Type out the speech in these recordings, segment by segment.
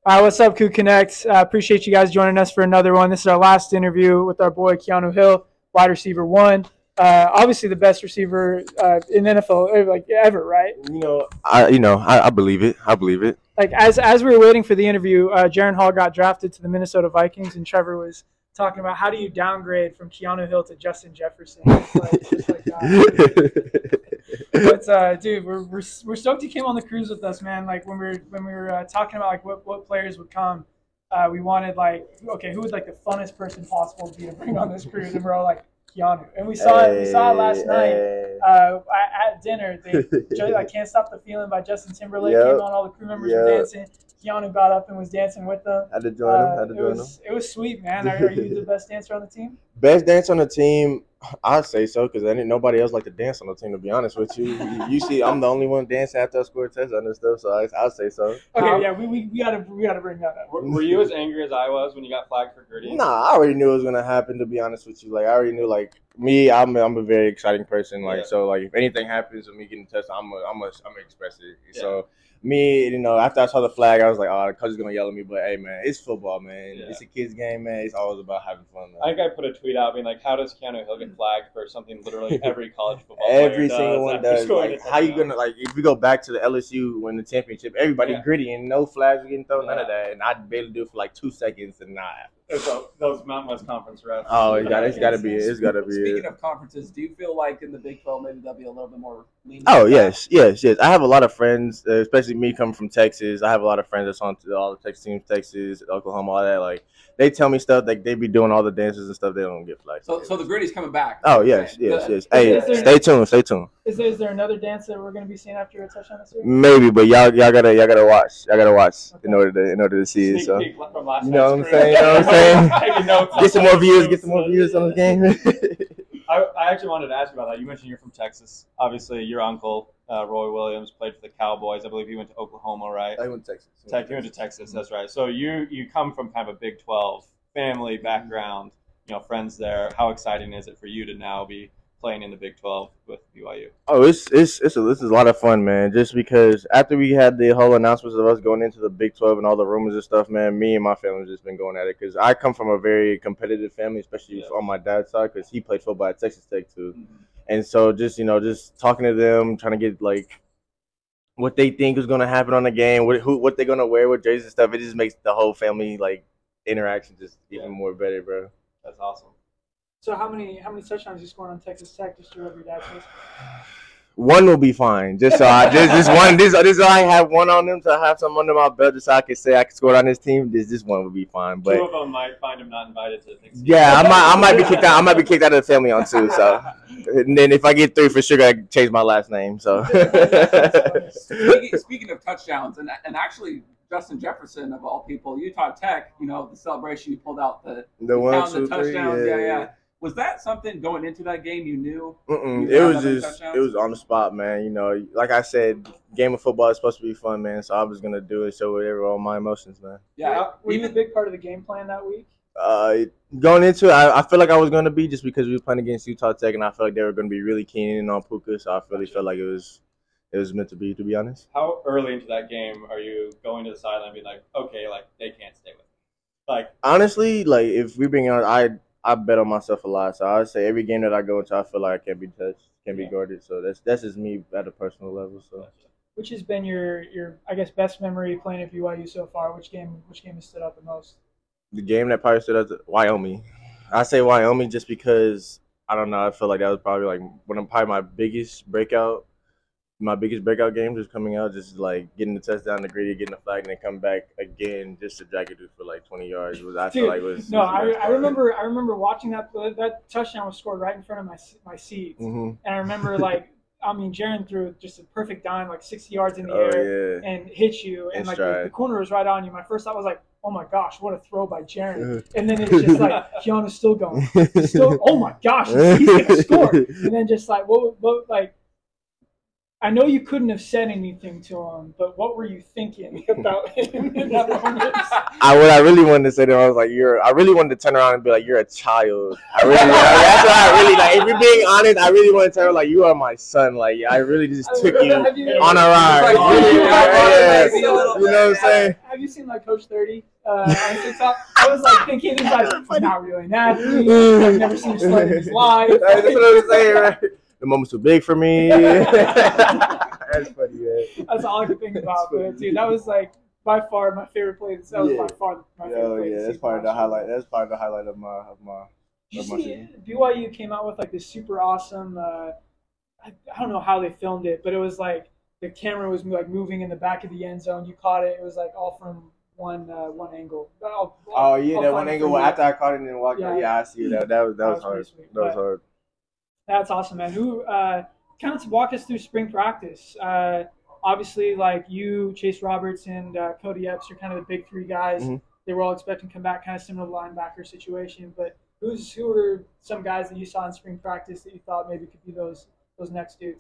What's up, Coup Connect? Appreciate you guys joining us for another one. This is our last interview with our boy Keanu Hill, wide receiver one. Obviously, the best receiver in NFL like ever, right? I believe it. I believe it. Like as we were waiting for the interview, Jaron Hall got drafted to the Minnesota Vikings, and Trevor was talking about how do you downgrade from Keanu Hill to Justin Jefferson, just like that. But dude, we're stoked you came on the cruise with us, man. Like when we were talking about like what players would come, we wanted like okay, who would like the funnest person possible to be to bring on this cruise, and we're all like Keanu, and we saw it last night at dinner. I can't stop the feeling by Justin Timberlake came on, all the crew members were dancing. Keanu got up and was dancing with them. Had to join him. Had to join him. It was sweet, man. Are you the best dancer on the team? Best dance on the team, I'd say so, because nobody else like to dance on the team. To be honest with you, you see, I'm the only one dancing after I score touchdowns and stuff. So I'd say so. Okay, yeah, we gotta bring that up. Were you as angry as I was when you got flagged for Gritty? Nah, I already knew it was gonna happen. To be honest with you, like I already knew, like me, I'm a very exciting person. Like so, like if anything happens with me getting touched, I'm gonna express it. Yeah. So. Me, after I saw the flag, I was like, oh, the coach is going to yell at me. But, hey, man, it's football, man. Yeah. It's a kid's game, man. It's always about having fun, man. I think I put a tweet out being like, how does Keanu Hill get flagged for something literally every college football every single one does. Like, how you going to, like, if we go back to the LSU win the championship, everybody gritty and no flags were getting thrown, none of that. And I'd be able to do it for like 2 seconds and not happen. Those Mountain West Conference refs. Oh, it's got to be it. It's got to be Speaking of conferences, do you feel like in the Big 12 maybe they'll be a little bit more lenient? Oh, yes. I have a lot of friends, especially me coming from Texas. I have a lot of friends that's on all the Texas teams, Texas, Oklahoma, all that. Like, they tell me stuff, like, they be doing all the dances and stuff. They don't get flagged. So the gritty's coming back. Oh, yes. Hey, stay tuned. Is there another dance that we're going to be seeing after a touchdown this year? Maybe, but y'all gotta watch. Okay. in order to see it. So, you know what I'm saying? Get some more views on the game. I actually wanted to ask you about that. You mentioned you're from Texas. Obviously, your uncle, Roy Williams, played for the Cowboys. I believe he went to Oklahoma, right? I went to Texas. You went to Texas, that's right. So you come from kind of a Big 12 family background, friends there. How exciting is it for you to now be playing in the Big 12 with BYU? Oh, this is a lot of fun, man. Just because after we had the whole announcements of us going into the Big 12 and all the rumors and stuff, man, me and my family have just been going at it because I come from a very competitive family, especially on my dad's side because he played football at Texas Tech too. Mm-hmm. And so just talking to them, trying to get like what they think is going to happen on the game, what they're going to wear with jerseys and stuff. It just makes the whole family like interaction just even more better, bro. That's awesome. So how many touchdowns you scored on Texas Tech just to rub your dad's face? One will be fine. Just so I have one on them to have some under my belt, just so I can say I can score on this team. This one will be fine. But 2 of them might find him not invited to Thanksgiving. Yeah, I might be kicked out. I might be kicked out of the family on 2. So, and then if I get 3 for sure, I change my last name. So, speaking of touchdowns, and actually. Justin Jefferson, of all people, Utah Tech, the celebration, you pulled out the 1, 2, 3, touchdowns. Yeah. Was that something going into that game you knew? It was on the spot, man. Like I said, game of football is supposed to be fun, man. So I was going to do it, show whatever all my emotions, man. Yeah. Were you a big part of the game plan that week? Going into it, I feel like I was going to be just because we were playing against Utah Tech, and I felt like they were going to be really keen in on Puka. So I really felt like it was meant to be honest. How early into that game are you going to the sideline and being like, okay, like they can't stay with me? Like honestly, like if we bring on, I bet on myself a lot. So I would say every game that I go into, I feel like I can't be touched, can't be guarded. So that's just me at a personal level. So, which has been your I guess best memory playing at BYU so far? Which game has stood out the most? The game that probably stood out, Wyoming. I say Wyoming just because I don't know. I feel like that was probably like probably my biggest breakout game just coming out, just like getting the touchdown, the Gritty, getting the flag, and then come back again just to drag it for like 20 yards. I remember watching that touchdown was scored right in front of my seats, and I remember Jaron threw just a perfect dime, like 60 yards in the air, and hit you, and like the corner was right on you. My first thought was like, oh my gosh, what a throw by Jaron. And then it's just like, Keanu's still going. Oh my gosh, he's going to score. And then just like, what I know you couldn't have said anything to him, but what were you thinking about him in that moment? What I really wanted to say to him, I was like, I really wanted to turn around and be like, you're a child. That's what I really like. If we're being honest, I really want to tell her like, you are my son. Like, I really just took you on a ride. You know what I'm saying? Have you seen like Coach 30 on TikTok? I was like thinking, he's like, not really an athlete. I've never seen him sweat in his life. That's what I'm saying, right? The moment's too big for me. That's funny, man. That's all I could think about. But dude, that was like by far my favorite play. That was by far my favorite play. That's part of the highlight. That's part of the highlight of my. Did you see BYU came out with like this super awesome? I don't know how they filmed it, but it was like the camera was like moving in the back of the end zone. You caught it. It was like all from one angle. That one angle after I caught it and then walked out. Yeah, I see that. That was hard. That was hard. That's awesome, man. Who kind of walk us through spring practice? Obviously, like you, Chase Roberts, and Cody Epps are kind of the big three guys. Mm-hmm. They were all expecting to come back, kind of similar to the linebacker situation. But who are some guys that you saw in spring practice that you thought maybe could be those next dudes?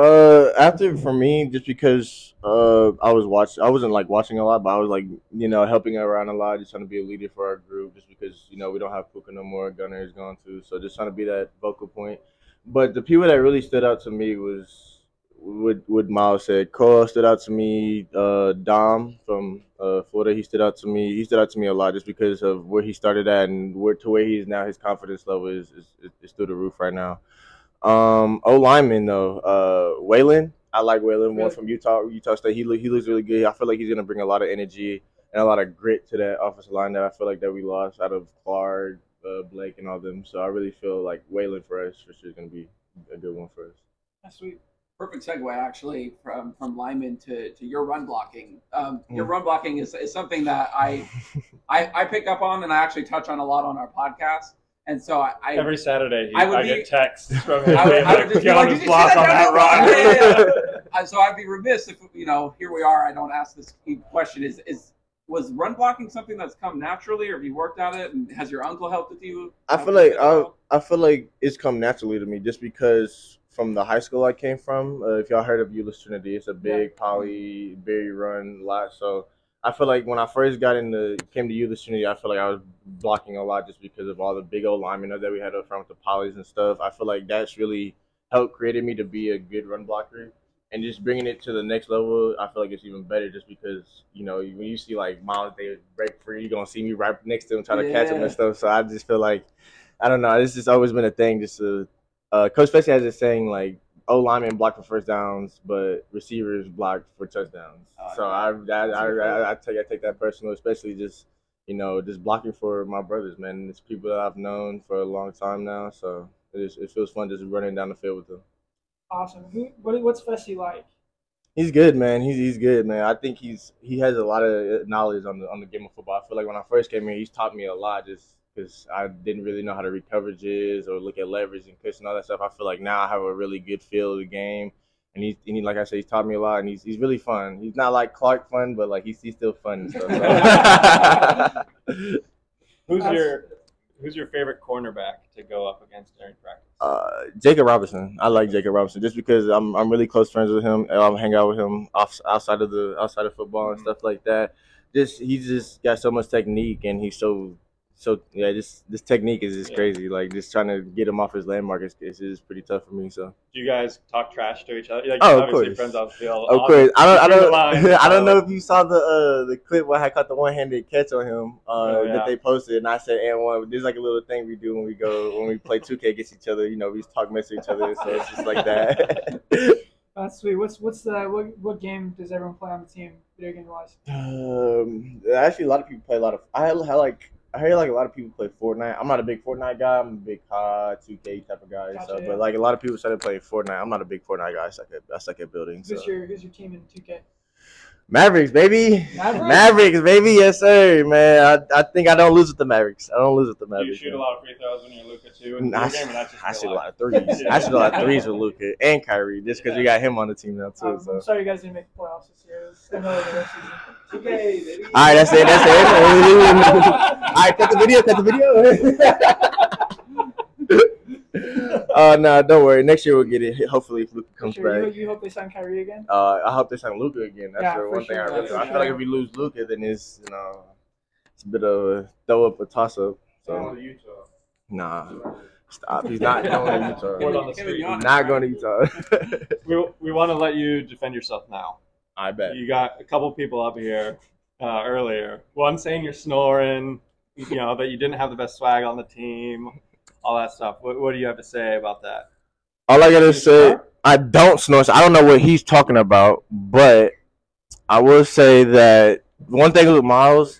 For me, just because I wasn't like watching a lot, but I was like, helping around a lot, just trying to be a leader for our group, just because, we don't have Puka no more, Gunner is gone too, so just trying to be that vocal point. But the people that really stood out to me was what Miles said. Cole stood out to me. Dom from Florida, he stood out to me. He stood out to me a lot just because of where he started at and where he is now. His confidence level is through the roof right now. O lineman though, Waylon. I like Waylon, one from Utah State. He looks really good. I feel like he's gonna bring a lot of energy and a lot of grit to that offensive line that I feel like that we lost out of Clark, Blake, and all them. So I really feel like Waylon for us for sure is gonna be a good one for us. That's sweet. Perfect segue actually from lineman to your run blocking. Your run blocking is something that I pick up on and I actually touch on a lot on our podcast. And so every Saturday I get texts from him. Get on his block on that run. So I'd be remiss if here we are. I don't ask this question. Was run blocking something that's come naturally, or have you worked at it? And has your uncle helped with you? I feel like it's come naturally to me, just because from the high school I came from. If y'all heard of Euless Trinity, it's a big poly, very run lot. So I feel like when I first came to Euless Trinity, I feel like I was blocking a lot just because of all the big old linemen that we had up front with the polys and stuff. I feel like that's really helped created me to be a good run blocker. And just bringing it to the next level, I feel like it's even better just because, when you see like Miles Davis break free, you're going to see me right next to him trying to catch him and stuff. So I just feel like, I don't know, this has always been a thing. Just Coach Fessy has this saying like, linemen block for first downs, but receivers block for touchdowns. So I take that personal, especially just just blocking for my brothers, man. It's people that I've known for a long time now, so it feels fun just running down the field with them. Awesome. What's Fessy like? He's good, man. He's good, man. I think he has a lot of knowledge on the game of football. I feel like when I first came here, he's taught me a lot just because I didn't really know how to read coverages or look at leverage and cuts and all that stuff. I feel like now I have a really good feel of the game. And he, like I said, he's taught me a lot, and he's really fun. He's not like Clark fun, but like he's still fun and stuff. So. Who's your favorite cornerback to go up against during practice? Jacob Robinson. I like Jacob Robinson just because I'm really close friends with him. I hang out with him outside of football and stuff like that. He's just got so much technique, and he's so this technique is just crazy. Like just trying to get him off his landmark is pretty tough for me. So do you guys talk trash to each other? Like, of course. Friends off the field. Of course. I don't know if you saw the clip where I caught the one-handed catch on him that they posted, and I said, "And one." There's like a little thing we do when we play 2K against each other. We just talk mess to each other, so it's just like that. That's sweet. What game does everyone play on the team, video game wise? Actually, a lot of people play a lot of. I hear like a lot of people play Fortnite. I'm not a big Fortnite guy. I'm a big COD, 2K type of guy. Gotcha, but like a lot of people started playing Fortnite. I'm not a big Fortnite guy. I suck at building. Who's your team in 2K? Mavericks, baby. Mavericks, baby. Yes, sir, man. I think I don't lose with the Mavericks. Do you shoot a lot of free throws when you're Luka too? I shoot a lot of threes. I shoot a lot of threes with Luka and Kyrie just because we got him on the team now too. I'm sorry you guys didn't make the playoffs this year. It's another season. 2K, baby. All right, that's it. All right, cut the video. Nah, don't worry. Next year we'll get it. Hopefully, if Luka comes Sure. back. You hope they sign Kyrie again? I hope they sign Luka again. That's Yeah, the for one thing sure. I really. For I feel like sure. if we lose Luka, then it's it's a bit of a throw up a toss up. So nah, stop. He's not going to Utah. Word on the Him and street. He's Giannis, not right? going to Utah. We want to let you defend yourself now. I bet. You got a couple people up here earlier. One saying you're snoring, that you didn't have the best swag on the team, all that stuff. What do you have to say about that? All I gotta say, I don't snore. So I don't know what he's talking about, but I will say that one thing with Miles.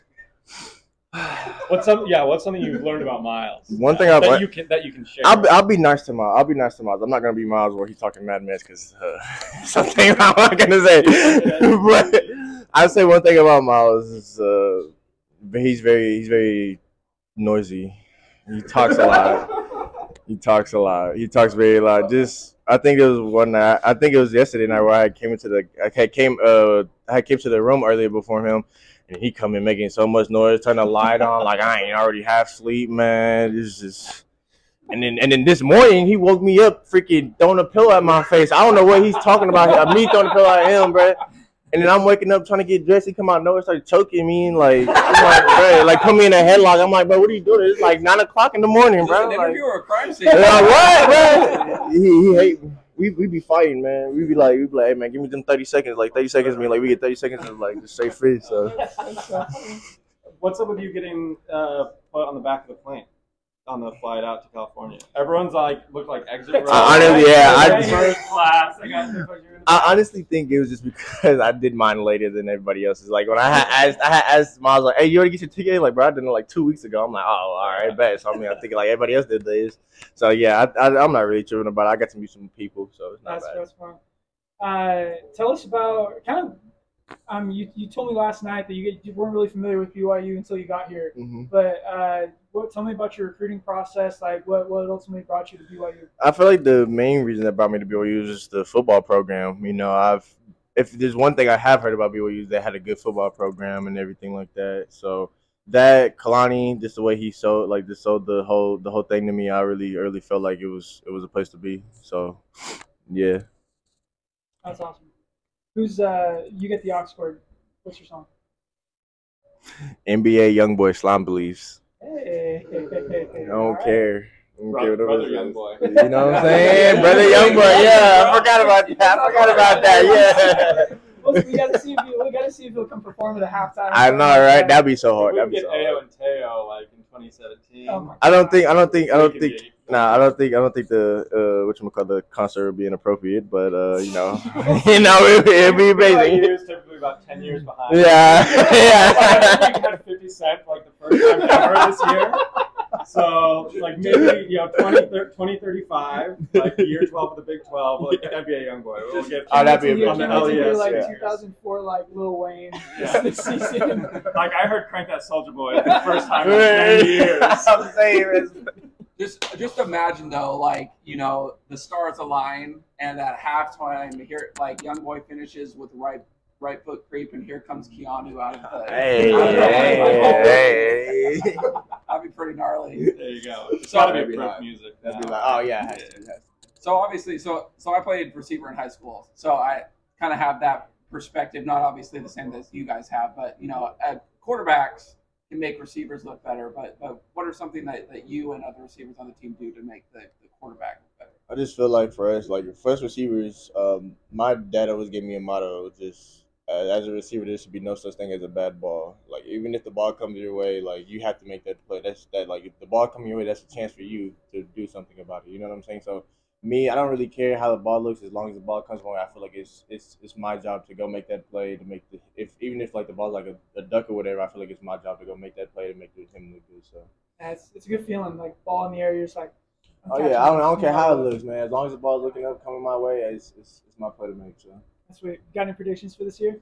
What's something you've learned about Miles? One thing that you can share. I'll be nice to Miles. I'm not gonna be Miles where he's talking mad mess because something I'm not gonna say. But I'll say one thing about Miles is he's very noisy. He talks a lot. He talks very loud. I think it was one night. I think it was yesterday night where I came to the room earlier before him. And he come in making so much noise, turn the light on like I ain't already half asleep, man. This just and then this morning he woke me up freaking throwing a pillow at my face. I don't know what he's talking about. Me throwing a pillow at him, bro. And then I'm waking up trying to get dressed. He come out of nowhere, started choking me, and I'm like, bro, like put me in a headlock. I'm like, bro, what are you doing? It's like 9 o'clock in the morning, Is bro. this an Like, interview or a crime scene? what, bro? He hate me. We be fighting, man. We be like, hey, man, give me them 30 seconds. Like 30 seconds, mean like we get 30 seconds of like just stay free. So What's up with you getting put on the back of the plane on the flight out to California? Everyone's looked like exit row. Honestly, yeah, first class. I honestly think it was just because I did mine later than everybody else's. Like when I had asked Miles, like, "Hey, you already get your ticket?" Like, bro, I did it like 2 weeks ago. I'm like, "Oh, all right, bet." So I'm thinking like everybody else did this. So yeah, I'm not really tripping about it. I got to meet some people, so it's not bad. That's fun. Tell us about kind of. You told me last night that you weren't really familiar with BYU until you got here. Mm-hmm. But tell me about your recruiting process. Like, what ultimately brought you to BYU? I feel like the main reason that brought me to BYU is just the football program. If there's one thing I have heard about BYU is they had a good football program and everything like that. So that Kalani, just the way he sold the whole thing to me, I really felt like it was a place to be. So yeah. That's awesome. Who's you get the aux cord? What's your song? NBA YoungBoy Slime Beliefs. Hey. I don't care. Brother Young Boy. You know what I'm saying? Brother Young Boy, yeah. I forgot about that. Yeah. Well, we gotta see if he'll come perform at a halftime. I know, right? That'd be so hard. We That'd be get so Ayo hard. and Teo like in 2017. Oh my I don't think the the concert would be inappropriate, but it'd be amazing. BYU is typically about 10 years behind. Yeah. I think we had 50 Cent for like the first time ever this year. So like maybe 2035, like year 12 of the Big 12, like that'd be a young boy. We'll get that'd be on the amazing. LES, like Yeah. 2004, like Lil Wayne. Yeah. This season. Like I heard Crank That Soldier Boy for the first time in 10 years. I'm saying Just imagine though, like the stars align, and at halftime, here like Young Boy finishes with right foot creep, and here comes Keanu out of the. Hey. That'd be pretty gnarly. There you go. It's gotta be proof music. That'd be now. like, oh yeah, it has to. So obviously, so I played receiver in high school, so I kind of have that perspective. Not obviously the same as you guys have, but at quarterbacks can make receivers look better. But what are something that you and other receivers on the team do to make the quarterback look better? I just feel like for us, like first receivers, my dad always gave me a motto: just as a receiver, there should be no such thing as a bad ball. Like even if the ball comes your way, like you have to make that play. Like if the ball comes your way, that's a chance for you to do something about it. You know what I'm saying? So me, I don't really care how the ball looks as long as the ball comes my way. I feel like it's my job to go make that play to make even if like the ball's like a duck or whatever. I feel like it's my job to go make that play to make him look good. So It's a good feeling, like ball in the air. You're just like. oh yeah, I don't care how it looks, man. As long as the ball's looking up, coming my way, it's my play to make. So That's sweet. Got any predictions for this year?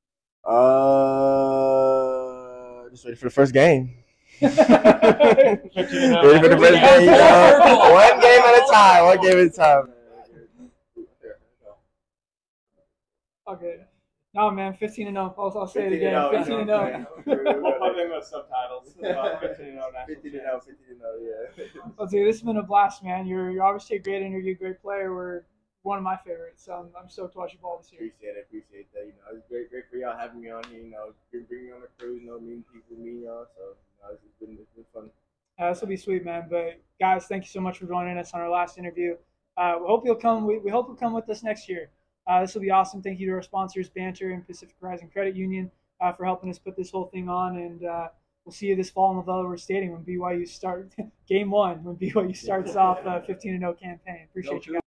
Just ready for the first game. Ready for Ready the first game. One game at a time. One game at a time. Okay. No, man, 15-0. I'll say it again. 15-0. put in the subtitles. 15-0 national 15-0, 15-0, yeah. Well, dude, this has been a blast, man. You're obviously a great interview, great player. We're one of my favorites. So I'm stoked to watch you ball this year. Appreciate that. You know, it's great for y'all having me on here. You know, you're bringing me on the cruise. You know, meeting people, meeting y'all. So, you know, it's been fun. This will be sweet, man. But guys, thank you so much for joining us on our last interview. We hope you'll come. We hope you'll come with us next year. This will be awesome. Thank you to our sponsors, Banter and Pacific Horizon Credit Union, for helping us put this whole thing on. And we'll see you this fall in Lavelle River Stadium when BYU start game one. When BYU starts off a 15-0 campaign. Appreciate you guys.